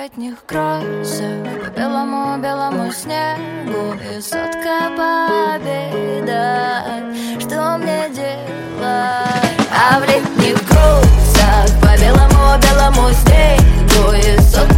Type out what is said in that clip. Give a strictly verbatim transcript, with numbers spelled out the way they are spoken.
летних кроссах по белому-белому снегу и сотка победа. Что мне делать? А в летних кроссах по белому-белому снегу и сотка